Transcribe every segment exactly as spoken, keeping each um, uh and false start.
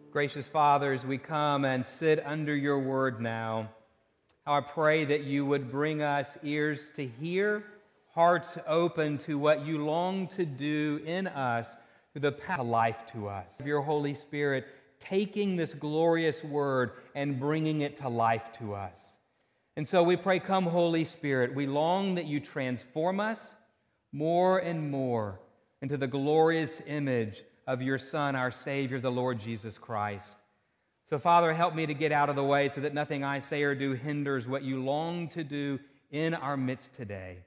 Gracious Father, as we come and sit under your word now, how I pray that you would bring us ears to hear, hearts open to what you long to do in us through the path of life to us. Of your Holy Spirit taking this glorious word and bringing it to life to us. And so we pray, come Holy Spirit, we long that you transform us more and more into the glorious image of your Son, our Savior, the Lord Jesus Christ. So, Father, help me to get out of the way so that nothing I say or do hinders what you long to do in our midst today.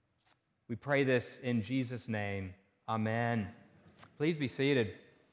We pray this in Jesus' name. Amen. Please be seated.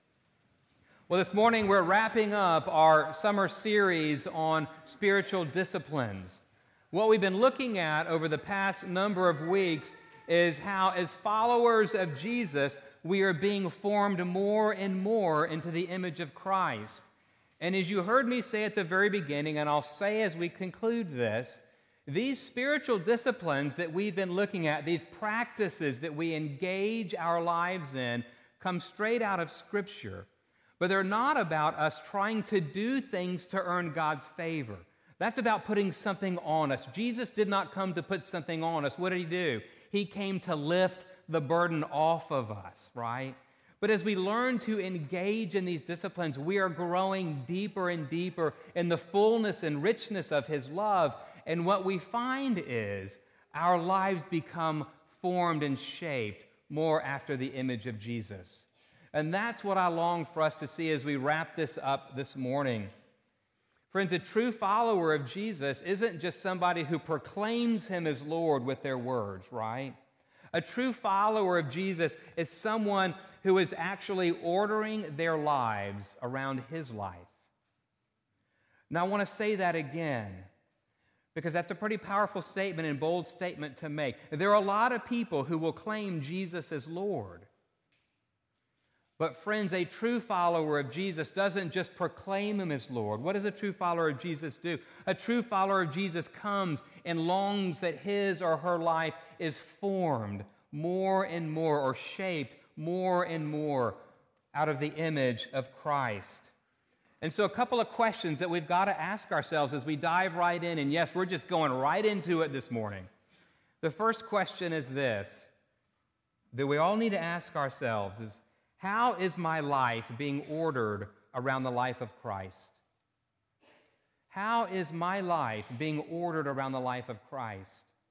Well, this morning we're wrapping up our summer series on spiritual disciplines. What we've been looking at over the past number of weeks is how, as followers of Jesus, we are being formed more and more into the image of Christ. And as you heard me say at the very beginning, and I'll say as we conclude this, these spiritual disciplines that we've been looking at, these practices that we engage our lives in, come straight out of Scripture. But they're not about us trying to do things to earn God's favor. That's about putting something on us. Jesus did not come to put something on us. What did he do? He came to lift the burden off of us, right? But as we learn to engage in these disciplines, we are growing deeper and deeper in the fullness and richness of his love. And what we find is our lives become formed and shaped more after the image of Jesus. And that's what I long for us to see as we wrap this up this morning. Friends, a true follower of Jesus isn't just somebody who proclaims him as Lord with their words, right? A true follower of Jesus is someone who is actually ordering their lives around his life. Now, I want to say that again, because that's a pretty powerful statement and bold statement to make. There are a lot of people who will claim Jesus as Lord. But friends, a true follower of Jesus doesn't just proclaim him as Lord. What does a true follower of Jesus do? A true follower of Jesus comes and longs that his or her life is formed more and more, or shaped more and more out of the image of Christ. And so a couple of questions that we've got to ask ourselves as we dive right in, and yes, we're just going right into it this morning. The first question is this, that we all need to ask ourselves is, how is my life being ordered around the life of Christ? How is my life being ordered around the life of Christ?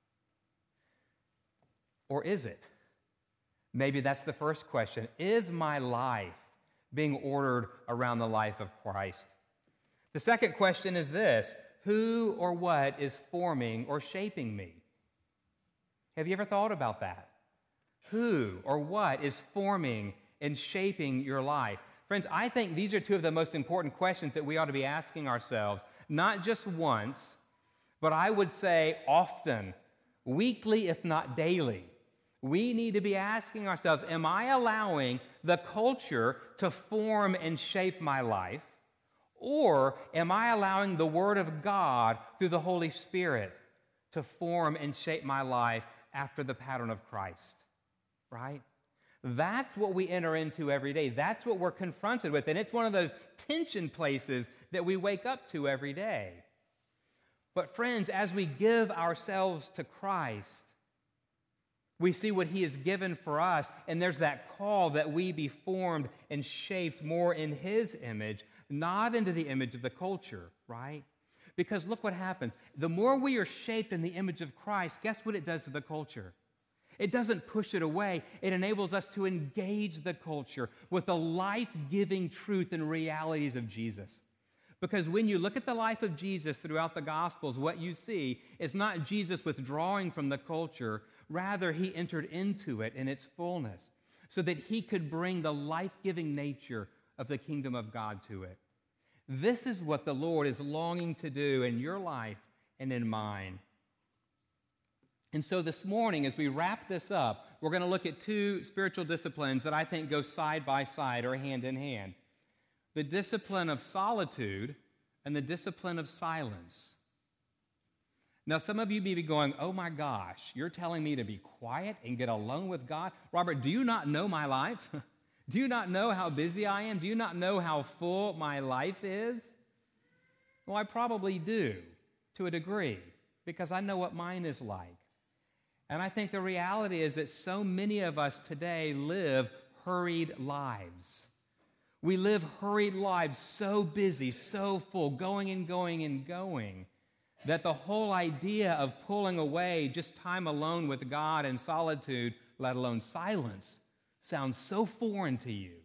Or is it? Maybe that's the first question. Is my life being ordered around the life of Christ? The second question is this: who or what is forming or shaping me? Have you ever thought about that? Who or what is forming and shaping your life? Friends, I think these are two of the most important questions that we ought to be asking ourselves, not just once, but I would say often, weekly, if not daily. We need to be asking ourselves, am I allowing the culture to form and shape my life? Or am I allowing the Word of God through the Holy Spirit to form and shape my life after the pattern of Christ? Right? That's what we enter into every day. That's what we're confronted with. And it's one of those tension places that we wake up to every day. But friends, as we give ourselves to Christ, we see what he has given for us, and there's that call that we be formed and shaped more in his image, not into the image of the culture, right? Because look what happens. The more we are shaped in the image of Christ, guess what it does to the culture? It doesn't push it away. It enables us to engage the culture with the life-giving truth and realities of Jesus. Because when you look at the life of Jesus throughout the Gospels, what you see is not Jesus withdrawing from the culture. Rather, he entered into it in its fullness so that he could bring the life-giving nature of the kingdom of God to it. This is what the Lord is longing to do in your life and in mine. And so this morning, as we wrap this up, we're going to look at two spiritual disciplines that I think go side by side or hand in hand. The discipline of solitude and the discipline of silence. Now, some of you may be going, oh my gosh, you're telling me to be quiet and get alone with God? Robert, do you not know my life? Do you not know how busy I am? Do you not know how full my life is? Well, I probably do, to a degree, because I know what mine is like. And I think the reality is that so many of us today live hurried lives. We live hurried lives, so busy, so full, going and going and going, that the whole idea of pulling away just time alone with God and solitude, let alone silence, sounds so foreign to you.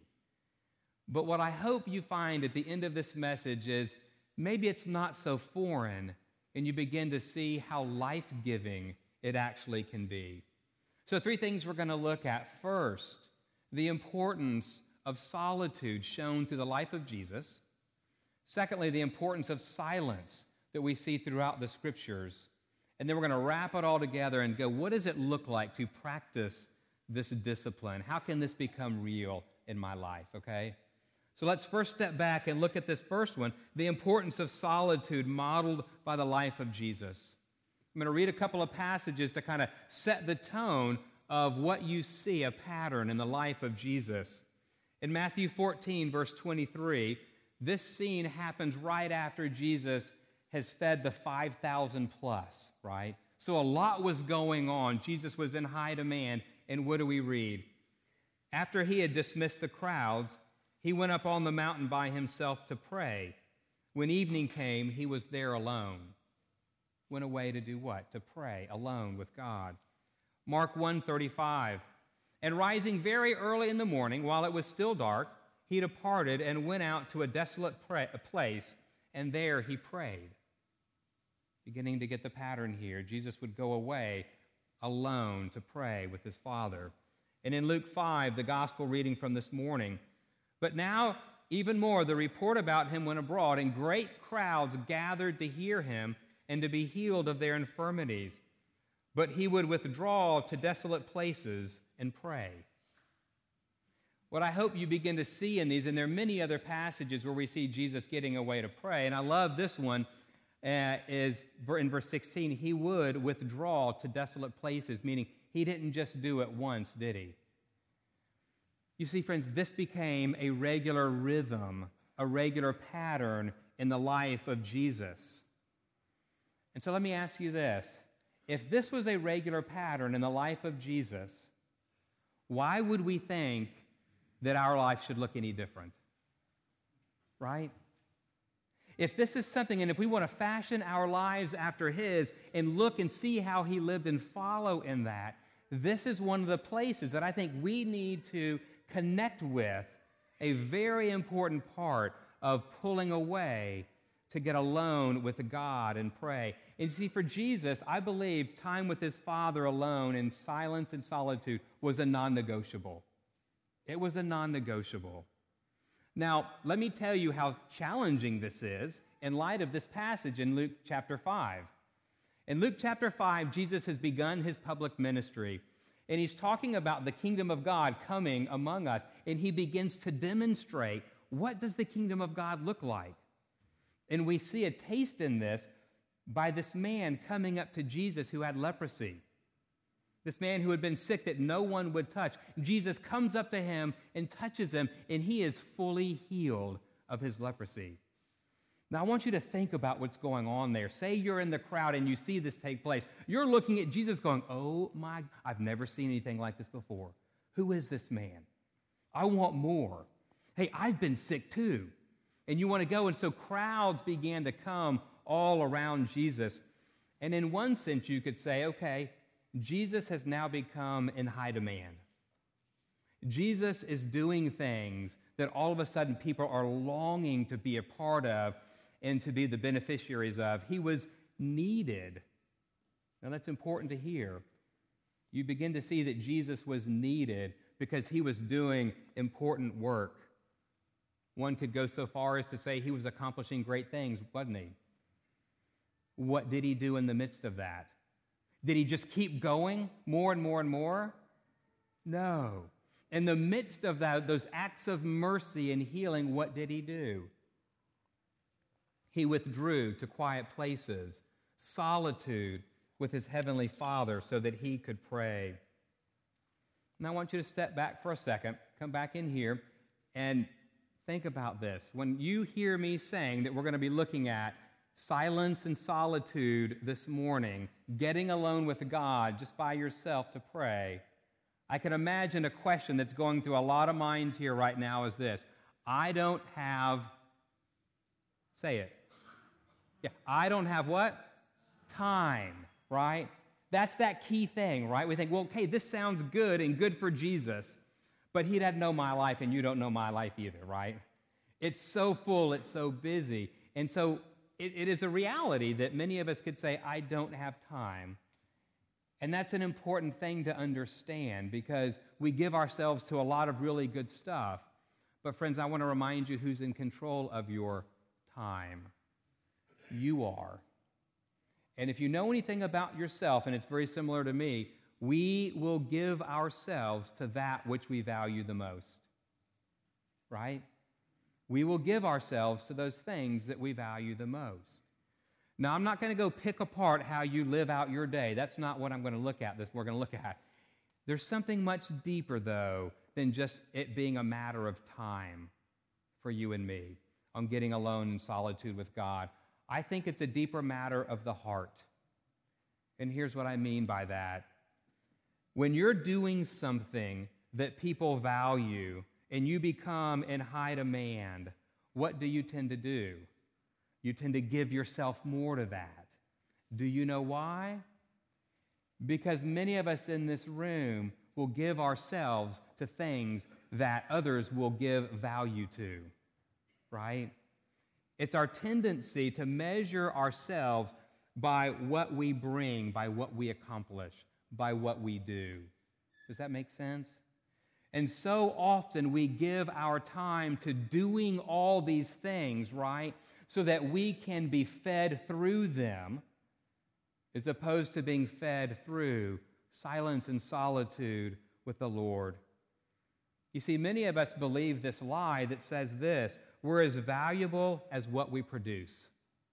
But what I hope you find at the end of this message is maybe it's not so foreign, and you begin to see how life-giving it actually can be. So three things we're going to look at. First, the importance of solitude shown through the life of Jesus. Secondly, the importance of silence that we see throughout the Scriptures. And then we're going to wrap it all together and go, what does it look like to practice this discipline? How can this become real in my life, okay? So let's first step back and look at this first one, the importance of solitude modeled by the life of Jesus. I'm going to read a couple of passages to kind of set the tone of what you see, a pattern in the life of Jesus. In Matthew fourteen, verse twenty-three, this scene happens right after Jesus has fed the five thousand plus, right? So a lot was going on. Jesus was in high demand. And what do we read? After he had dismissed the crowds, he went up on the mountain by himself to pray. When evening came, he was there alone. Went away to do what? To pray alone with God. Mark one thirty-five. And rising very early in the morning, while it was still dark, he departed and went out to a desolate place, and there he prayed. Beginning to get the pattern here. Jesus would go away alone to pray with his Father. And in Luke five, the gospel reading from this morning, but now even more, the report about him went abroad, and great crowds gathered to hear him and to be healed of their infirmities. But he would withdraw to desolate places and pray. What I hope you begin to see in these, and there are many other passages where we see Jesus getting away to pray, and I love this one, uh, is in verse sixteen, he would withdraw to desolate places, meaning he didn't just do it once, did he? You see, friends, this became a regular rhythm, a regular pattern in the life of Jesus. And so let me ask you this. If this was a regular pattern in the life of Jesus, why would we think that our life should look any different? Right? If this is something, and if we want to fashion our lives after his and look and see how he lived and follow in that, this is one of the places that I think we need to connect with, a very important part of pulling away to get alone with God and pray. And you see, for Jesus, I believe time with his Father alone in silence and solitude was a non-negotiable. It was a non-negotiable. Now, let me tell you how challenging this is in light of this passage in Luke chapter five. In Luke chapter five, Jesus has begun his public ministry, and he's talking about the kingdom of God coming among us, and he begins to demonstrate what does the kingdom of God look like. And we see a taste in this by this man coming up to Jesus who had leprosy. This man who had been sick that no one would touch. Jesus comes up to him and touches him, and he is fully healed of his leprosy. Now, I want you to think about what's going on there. Say you're in the crowd and you see this take place. You're looking at Jesus going, oh my, I've never seen anything like this before. Who is this man? I want more. Hey, I've been sick too. And you want to go. And so crowds began to come all around Jesus. And in one sense, you could say, okay, Jesus has now become in high demand. Jesus is doing things that all of a sudden people are longing to be a part of and to be the beneficiaries of. He was needed. Now that's important to hear. You begin to see that Jesus was needed because he was doing important work. One could go so far as to say he was accomplishing great things, wasn't he? What did he do in the midst of that? Did he just keep going more and more and more? No. In the midst of that, those acts of mercy and healing, what did he do? He withdrew to quiet places, solitude with his heavenly Father so that he could pray. Now I want you to step back for a second come back in here and think about this. When you hear me saying that we're going to be looking at silence and solitude this morning, getting alone with God just by yourself to pray, I can imagine a question that's going through a lot of minds here right now is this: I don't have, say it. Yeah, I don't have what? Time, right? That's that key thing, right? We think, well, okay, this sounds good and good for Jesus, but he doesn't know my life and you don't know my life either, right? It's so full, it's so busy. And so it, it is a reality that many of us could say, I don't have time. And that's an important thing to understand because we give ourselves to a lot of really good stuff. But friends, I want to remind you who's in control of your time. You are. And if you know anything about yourself, and it's very similar to me, we will give ourselves to that which we value the most. Right? We will give ourselves to those things that we value the most. Now, I'm not going to go pick apart how you live out your day. That's not what I'm going to look at. This we're going to look at. There's something much deeper, though, than just it being a matter of time for you and me on getting alone in solitude with God. I think it's a deeper matter of the heart. And here's what I mean by that. When you're doing something that people value and you become in high demand, what do you tend to do? You tend to give yourself more to that. Do you know why? Because many of us in this room will give ourselves to things that others will give value to, right? It's our tendency to measure ourselves by what we bring, by what we accomplish, by what we do. Does that make sense? And so often we give our time to doing all these things, right, so that we can be fed through them, as opposed to being fed through silence and solitude with the Lord. You see, many of us believe this lie that says this: we're as valuable as what we produce,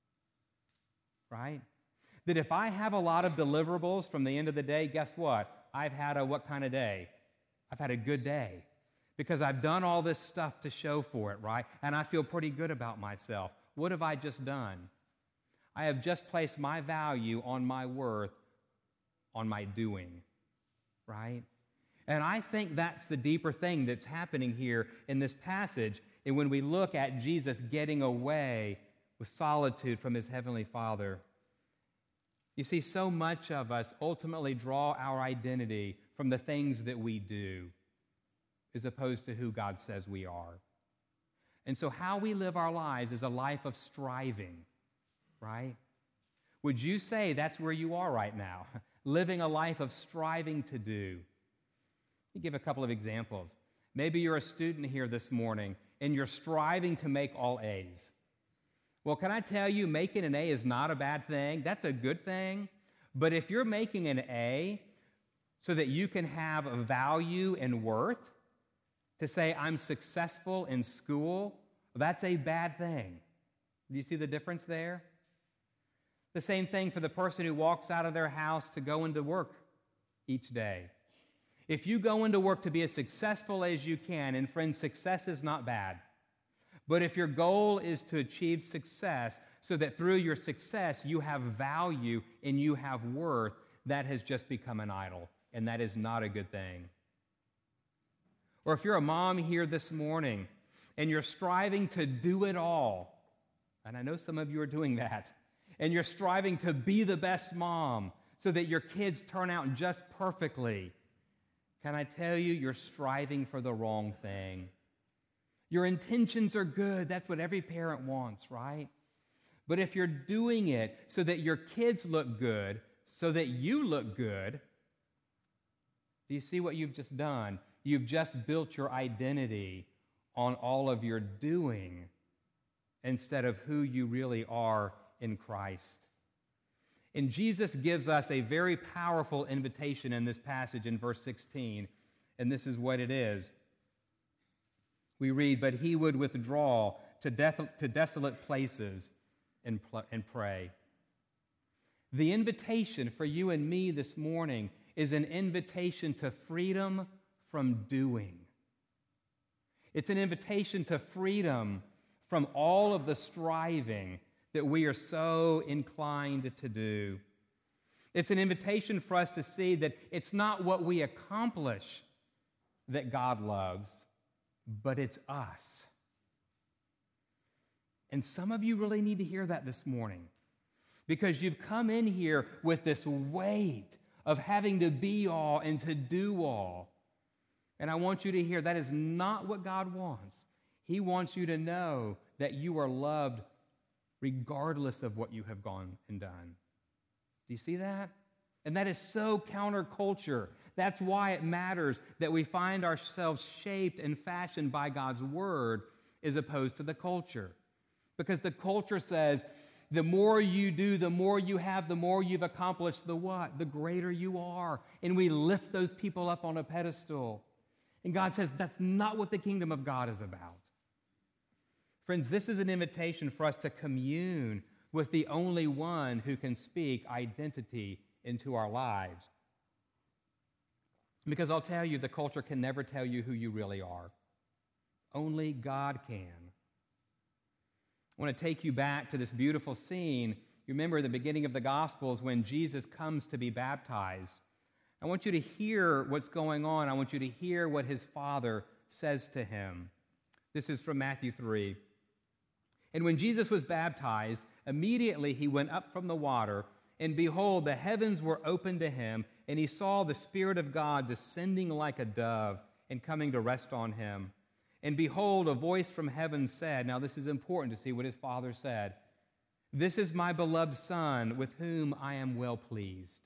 right? That if I have a lot of deliverables from the end of the day, guess what? I've had a what kind of day? I've had a good day because I've done all this stuff to show for it, right? And I feel pretty good about myself. What have I just done? I have just placed my value on my worth, on my doing, right? And I think that's the deeper thing that's happening here in this passage. And when we look at Jesus getting away with solitude from his heavenly Father, you see, so much of us ultimately draw our identity from the things that we do as opposed to who God says we are. And so how we live our lives is a life of striving, right? Would you say that's where you are right now? Living a life of striving to do. Let me give a couple of examples. Maybe you're a student here this morning and you're striving to make all A's. Well, can I tell you, making an A is not a bad thing. That's a good thing. But if you're making an A so that you can have a value and worth, to say I'm successful in school, that's a bad thing. Do you see the difference there? The same thing for the person who walks out of their house to go into work each day. If you go into work to be as successful as you can, and friends, success is not bad. But if your goal is to achieve success so that through your success you have value and you have worth, that has just become an idol, and that is not a good thing. Or if you're a mom here this morning and you're striving to do it all, and I know some of you are doing that, and you're striving to be the best mom so that your kids turn out just perfectly, can I tell you, you're striving for the wrong thing. Your intentions are good. That's what every parent wants, right? But if you're doing it so that your kids look good, so that you look good, do you see what you've just done? You've just built your identity on all of your doing instead of who you really are in Christ. And Jesus gives us a very powerful invitation in this passage in verse sixteen, and this is what it is. We read, "But he would withdraw to, de- to desolate places and, pl- and pray." The invitation for you and me this morning is an invitation to freedom from doing. It's an invitation to freedom from all of the striving that we are so inclined to do. It's an invitation for us to see that it's not what we accomplish that God loves, but it's us. And some of you really need to hear that this morning, because you've come in here with this weight of having to be all and to do all. And I want you to hear that is not what God wants. He wants you to know that you are loved regardless of what you have gone and done. Do you see that? And that is so counterculture. That's why it matters that we find ourselves shaped and fashioned by God's word as opposed to the culture. Because the culture says, the more you do, the more you have, the more you've accomplished, the what? The greater you are. And we lift those people up on a pedestal. And God says that's not what the kingdom of God is about. Friends, this is an invitation for us to commune with the only one who can speak identity into our lives. Because I'll tell you, the culture can never tell you who you really are. Only God can. I want to take you back to this beautiful scene. You remember the beginning of the Gospels when Jesus comes to be baptized. I want you to hear what's going on. I want you to hear what his Father says to him. This is from Matthew three. And when Jesus was baptized, immediately he went up from the water, and behold, the heavens were opened to him, and he saw the Spirit of God descending like a dove and coming to rest on him. And behold, a voice from heaven said, now this is important to see what his Father said, "This is my beloved Son, with whom I am well pleased."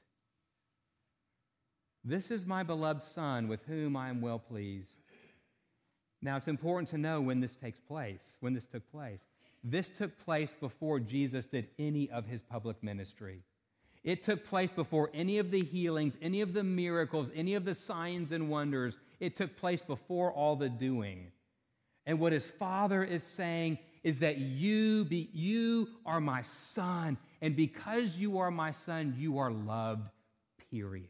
This is my beloved Son, with whom I am well pleased. Now, it's important to know when this takes place, when this took place. This took place before Jesus did any of his public ministry. It took place before any of the healings, any of the miracles, any of the signs and wonders. It took place before all the doing. And what his Father is saying is that you, be, you are my Son, and because you are my Son, you are loved, period.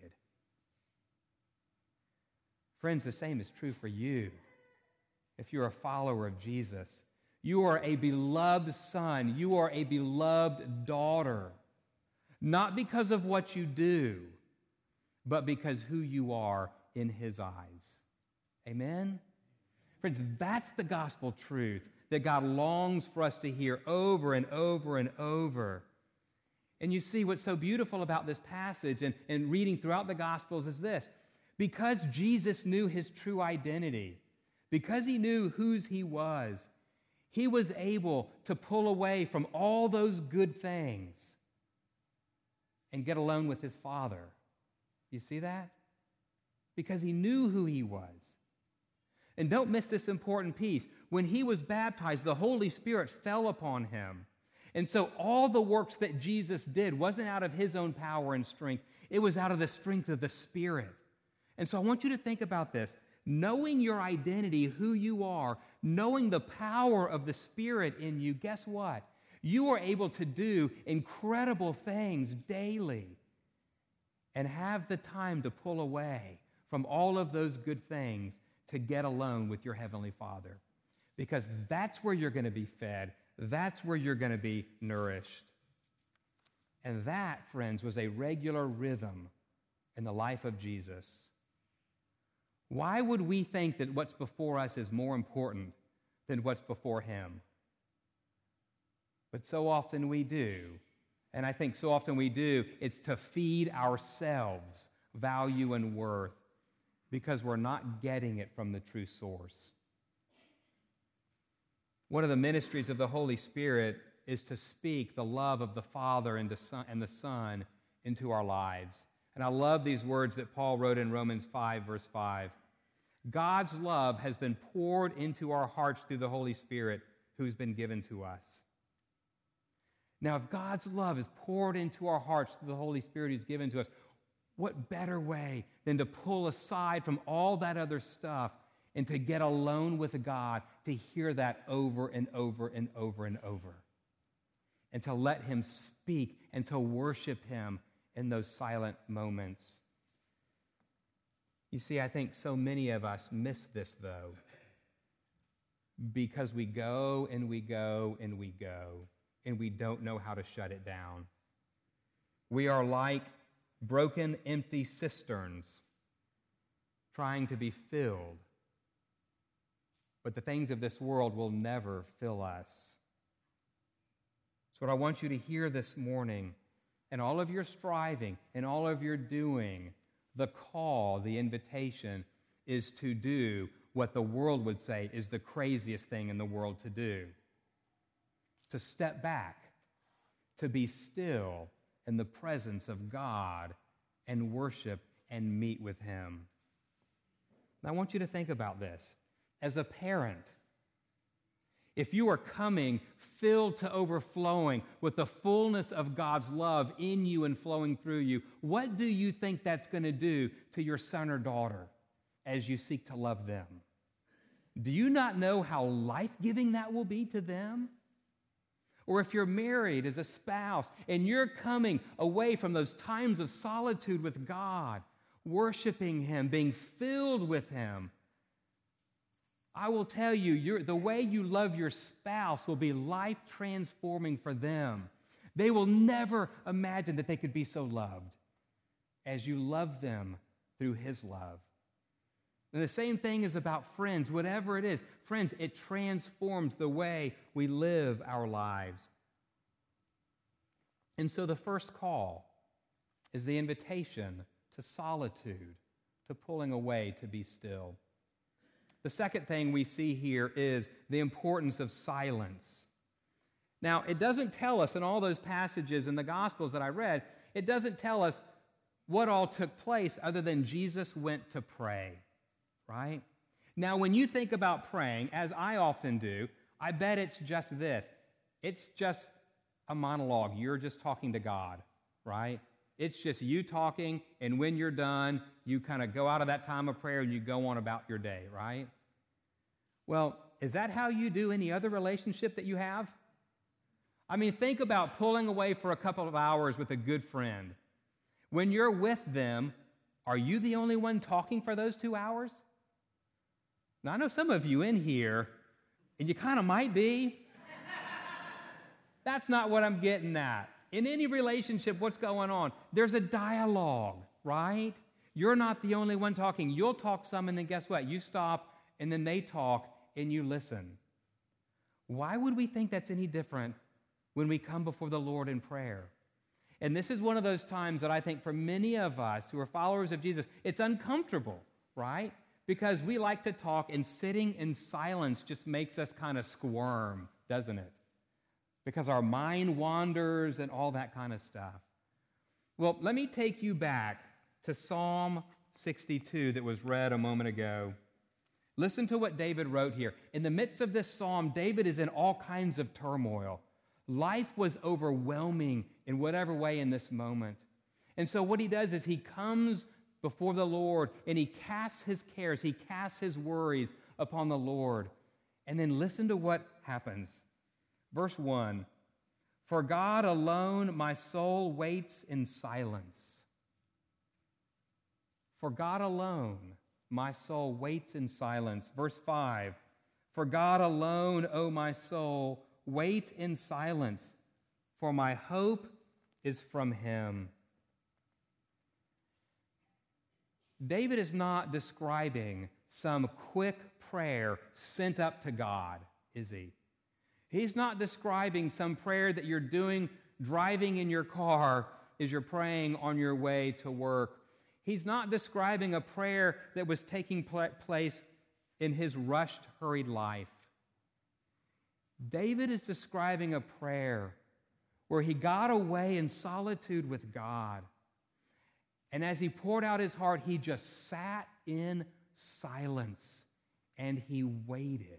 Friends, the same is true for you. If you're a follower of Jesus, you are a beloved son. You are a beloved daughter. Not because of what you do, but because who you are in his eyes. Amen? Friends, that's the gospel truth that God longs for us to hear over and over and over. And you see what's so beautiful about this passage and, and reading throughout the Gospels is this. Because Jesus knew his true identity, because he knew whose he was, he was able to pull away from all those good things and get alone with his Father. You see that? Because he knew who he was. And don't miss this important piece. When he was baptized, the Holy Spirit fell upon him. And so all the works that Jesus did wasn't out of his own power and strength. It was out of the strength of the Spirit. And so I want you to think about this. Knowing your identity, who you are, knowing the power of the Spirit in you, guess what? You are able to do incredible things daily and have the time to pull away from all of those good things to get alone with your Heavenly Father. Because that's where you're going to be fed. That's where you're going to be nourished. And that, friends, was a regular rhythm in the life of Jesus. Why would we think that what's before us is more important than what's before him? But so often we do. And I think so often we do, it's to feed ourselves value and worth because we're not getting it from the true source. One of the ministries of the Holy Spirit is to speak the love of the Father and the Son into our lives. And I love these words that Paul wrote in Romans five, verse five. God's love has been poured into our hearts through the Holy Spirit who's been given to us. Now, if God's love is poured into our hearts through the Holy Spirit who's given to us, what better way than to pull aside from all that other stuff and to get alone with God, to hear that over and over and over and over, and to let him speak and to worship him in those silent moments. You see, I think so many of us miss this, though. because we go and we go and we go, and we don't know how to shut it down. We are like broken, empty cisterns trying to be filled, but the things of this world will never fill us. So what I want you to hear this morning, and all of your striving and all of your doing, the call, the invitation is to do what the world would say is the craziest thing in the world to do. To step back, to be still in the presence of God and worship and meet with Him. Now, I want you to think about this. As a parent, if you are coming filled to overflowing with the fullness of God's love in you and flowing through you, what do you think that's going to do to your son or daughter as you seek to love them? Do you not know how life-giving that will be to them? Or if you're married as a spouse and you're coming away from those times of solitude with God, worshiping Him, being filled with Him, I will tell you, you're, the way you love your spouse will be life-transforming for them. They will never imagine that they could be so loved as you love them through His love. And the same thing is about friends, whatever it is. Friends, it transforms the way we live our lives. And so the first call is the invitation to solitude, to pulling away to be still. The second thing we see here is the importance of silence. Now, it doesn't tell us in all those passages in the Gospels that I read, it doesn't tell us what all took place other than Jesus went to pray. Right? Now, when you think about praying, as I often do, I bet it's just this. It's just a monologue. You're just talking to God, right? It's just you talking, and when you're done, you kind of go out of that time of prayer and you go on about your day, right? Well, is that how you do any other relationship that you have? I mean, think about pulling away for a couple of hours with a good friend. When you're with them, are you the only one talking for those two hours? Now, I know some of you in here, and you kind of might be. That's not what I'm getting at. In any relationship, what's going on? There's a dialogue, right? You're not the only one talking. You'll talk some, and then guess what? You stop, and then they talk, and you listen. Why would we think that's any different when we come before the Lord in prayer? And this is one of those times that I think for many of us who are followers of Jesus, it's uncomfortable, right? Because we like to talk, and sitting in silence just makes us kind of squirm, doesn't it? Because our mind wanders and all that kind of stuff. Well, let me take you back to Psalm sixty-two that was read a moment ago. Listen to what David wrote here. In the midst of this psalm, David is in all kinds of turmoil. Life was overwhelming in whatever way in this moment. And so what he does is he comes before the Lord, and he casts his cares, he casts his worries upon the Lord. And then listen to what happens. Verse one, "For God alone my soul waits in silence." For God alone my soul waits in silence. Verse five, "For God alone, O my soul, wait in silence, for my hope is from Him." David is not describing some quick prayer sent up to God, is he? He's not describing some prayer that you're doing driving in your car as you're praying on your way to work. He's not describing a prayer that was taking pl- place in his rushed, hurried life. David is describing a prayer where he got away in solitude with God. And as he poured out his heart, he just sat in silence and he waited.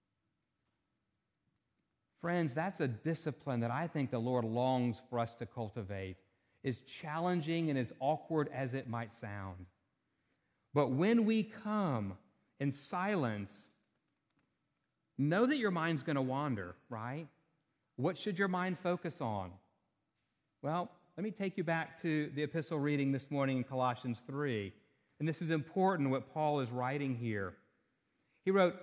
Friends, that's a discipline that I think the Lord longs for us to cultivate, as challenging and as awkward as it might sound. But when we come in silence, know that your mind's going to wander, right? What should your mind focus on? Well, let me take you back to the epistle reading this morning in Colossians three. And this is important what Paul is writing here. He wrote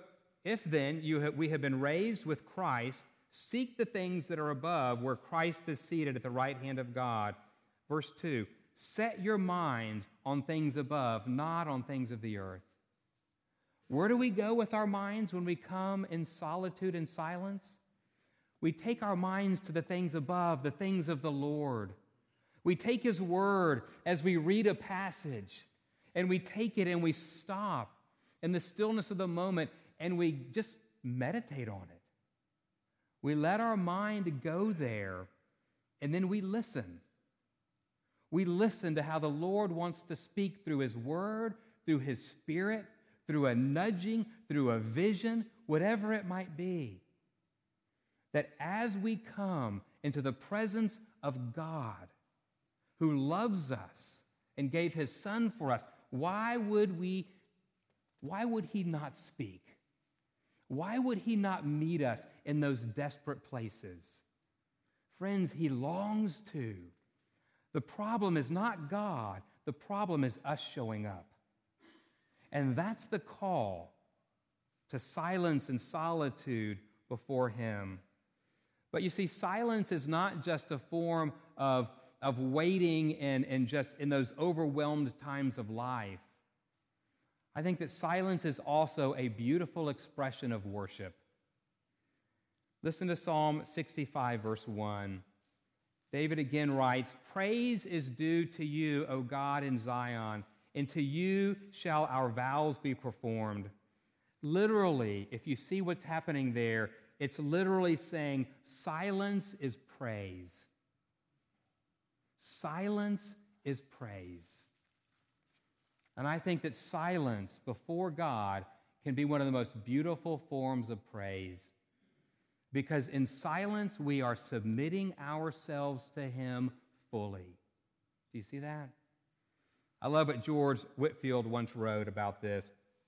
If then you have, we have been raised with Christ, seek the things that are above, where Christ is seated at the right hand of God. Verse two, set your minds on things above, not on things of the earth. Where do we go with our minds when we come in solitude and silence? We take our minds to the things above, the things of the Lord. We take His Word as we read a passage, and we take it and we stop in the stillness of the moment, and we just meditate on it. We let our mind go there, and then we listen. We listen to how the Lord wants to speak through His Word, through His Spirit, through a nudging, through a vision, whatever it might be. That as we come into the presence of God, who loves us and gave His Son for us, why would we, why would He not speak? Why would He not meet us in those desperate places? Friends, He longs to. The problem is not God. The problem is us showing up. And that's the call to silence and solitude before Him. But you see, silence is not just a form of, of waiting and, and just in those overwhelmed times of life. I think that silence is also a beautiful expression of worship. Listen to Psalm sixty-five, verse one. David again writes, praise is due to you, O God, in Zion, and to you shall our vows be performed. Literally, if you see what's happening there, it's literally saying silence is praise. Silence is praise. And I think that silence before God can be one of the most beautiful forms of praise. Because in silence, we are submitting ourselves to Him fully. Do you see that? I love what George Whitefield once wrote about this.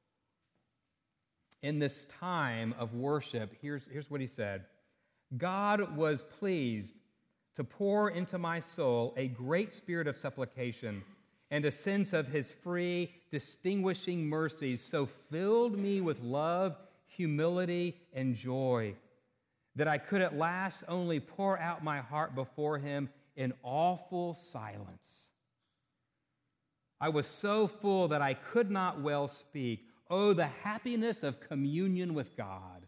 In this time of worship, here's, here's what he said. God was pleased to pour into my soul a great spirit of supplication, and a sense of His free, distinguishing mercies so filled me with love, humility, and joy that I could at last only pour out my heart before Him in awful silence. I was so full that I could not well speak. Oh, the happiness of communion with God.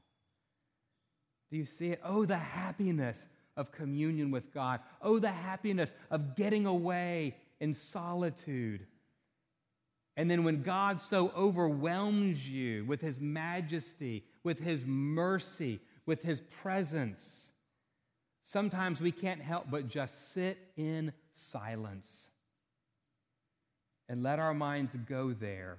Do you see it? Oh, the happiness of communion with God. Oh, the happiness of getting away in solitude. And then when God so overwhelms you with His majesty, with His mercy, with His presence, sometimes we can't help but just sit in silence and let our minds go there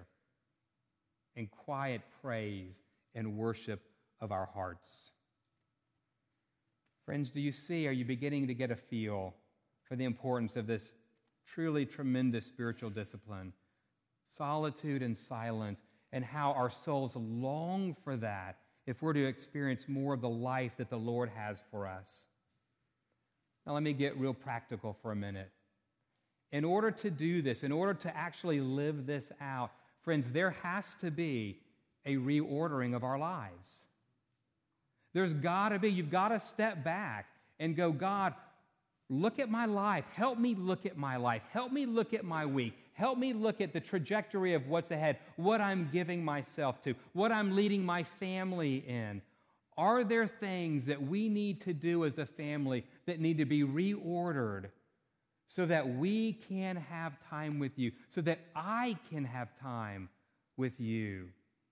in quiet praise and worship of our hearts. Friends, do you see, are you beginning to get a feel for the importance of this truly tremendous spiritual discipline, solitude and silence, and how our souls long for that if we're to experience more of the life that the Lord has for us? Now let me get real practical for a minute. In order to do this, in order to actually live this out, friends, there has to be a reordering of our lives. There's got to be, you've got to step back and go, God, look at my life. Help me look at my life. Help me look at my week. Help me look at the trajectory of what's ahead, what I'm giving myself to, what I'm leading my family in. Are there things that we need to do as a family that need to be reordered so that we can have time with you, so that I can have time with you?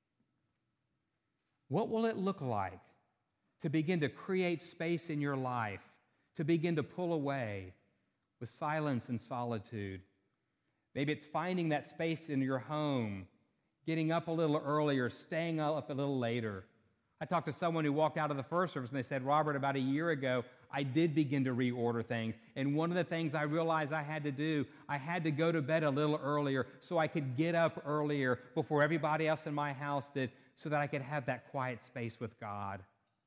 What will it look like to begin to create space in your life, to begin to pull away with silence and solitude? Maybe it's finding that space in your home, getting up a little earlier, staying up a little later. I talked to someone who walked out of the first service and they said, Robert, about a year ago, I did begin to reorder things. And one of the things I realized I had to do, I had to go to bed a little earlier so I could get up earlier before everybody else in my house did, so that I could have that quiet space with God.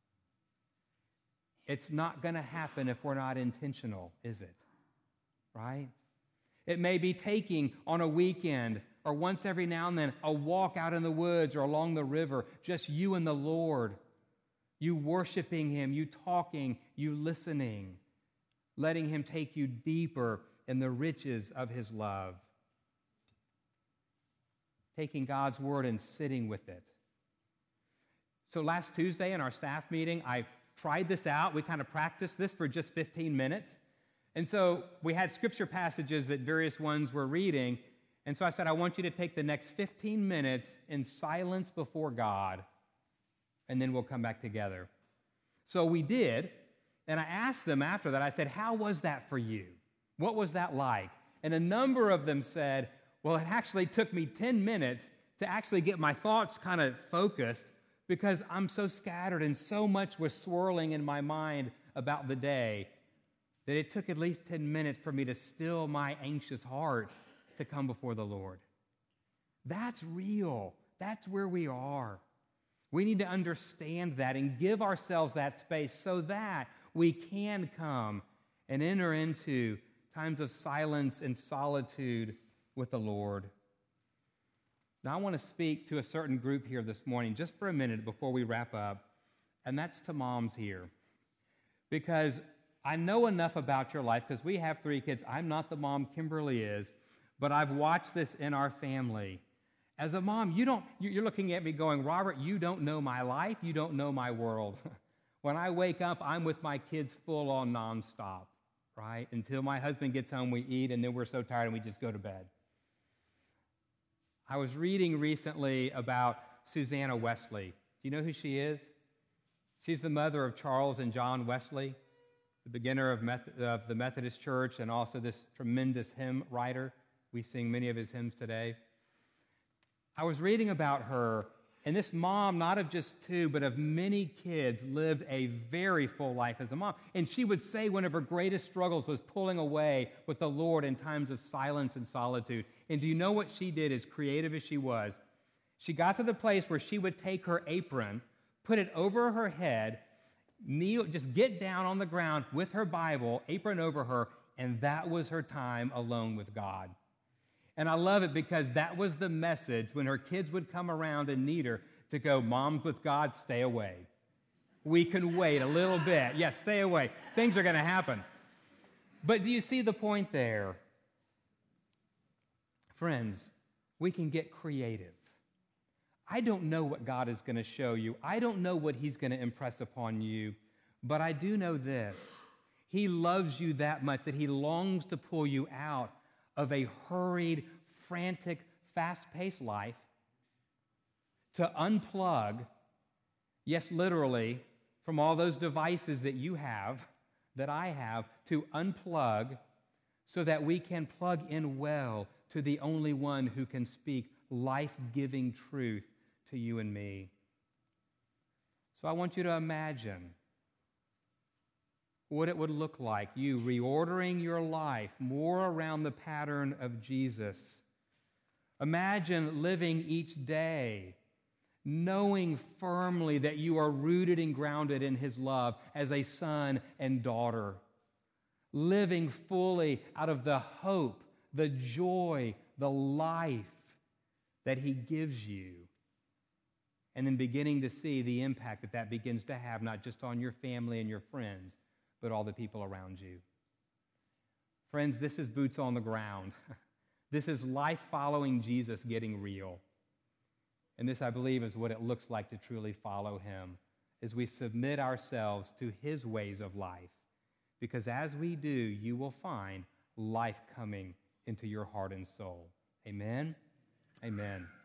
It's not going to happen if we're not intentional, is it? Right? It may be taking on a weekend or once every now and then, a walk out in the woods or along the river, just you and the Lord, you worshiping him, you talking, you listening, letting him take you deeper in the riches of his love. Taking God's word and sitting with it. So last Tuesday in our staff meeting, I tried this out. We kind of practiced this for just fifteen minutes. And so we had scripture passages that various ones were reading. And so I said, I want you to take the next fifteen minutes in silence before God, and then we'll come back together. So we did, and I asked them after that, I said, how was that for you? What was that like? And a number of them said, well, it actually took me ten minutes to actually get my thoughts kind of focused because I'm so scattered and so much was swirling in my mind about the day that it took at least ten minutes for me to still my anxious heart to come before the Lord. That's real. That's where we are. We need to understand that and give ourselves that space so that we can come and enter into times of silence and solitude with the Lord. Now, I want to speak to a certain group here this morning just for a minute before we wrap up, and that's to moms here. Because I know enough about your life, because we have three kids. I'm not the mom, Kimberly is, but I've watched this in our family. As a mom, you don't, you're looking at me going, Robert, you don't know my life, you don't know my world. When I wake up, I'm with my kids full on nonstop, right? Until my husband gets home, we eat, and then we're so tired and we just go to bed. I was reading recently about Susanna Wesley. Do you know who she is? She's the mother of Charles and John Wesley, the beginner of, Meth- of the Methodist Church, and also this tremendous hymn writer. We sing many of his hymns today. I was reading about her, and this mom, not of just two, but of many kids, lived a very full life as a mom. And she would say one of her greatest struggles was pulling away with the Lord in times of silence and solitude. And do you know what she did, as creative as she was? She got to the place where she would take her apron, put it over her head, kneel, just get down on the ground with her Bible, apron over her, and that was her time alone with God. And I love it because that was the message when her kids would come around and need her to go, Moms with God, stay away. We can wait a little bit. Yes, yeah, stay away. Things are going to happen. But do you see the point there? Friends, we can get creative. I don't know what God is going to show you. I don't know what he's going to impress upon you. But I do know this. He loves you that much that he longs to pull you out of a hurried, frantic, fast-paced life, to unplug, yes, literally, from all those devices that you have, that I have, to unplug so that we can plug in well to the only one who can speak life-giving truth to you and me. So I want you to imagine what it would look like, you reordering your life more around the pattern of Jesus. Imagine living each day knowing firmly that you are rooted and grounded in his love as a son and daughter. Living fully out of the hope, the joy, the life that he gives you. And then beginning to see the impact that that begins to have, not just on your family and your friends, but all the people around you. Friends, this is boots on the ground. This is life following Jesus getting real. And this, I believe, is what it looks like to truly follow him, as we submit ourselves to his ways of life. Because as we do, you will find life coming into your heart and soul. Amen? Amen.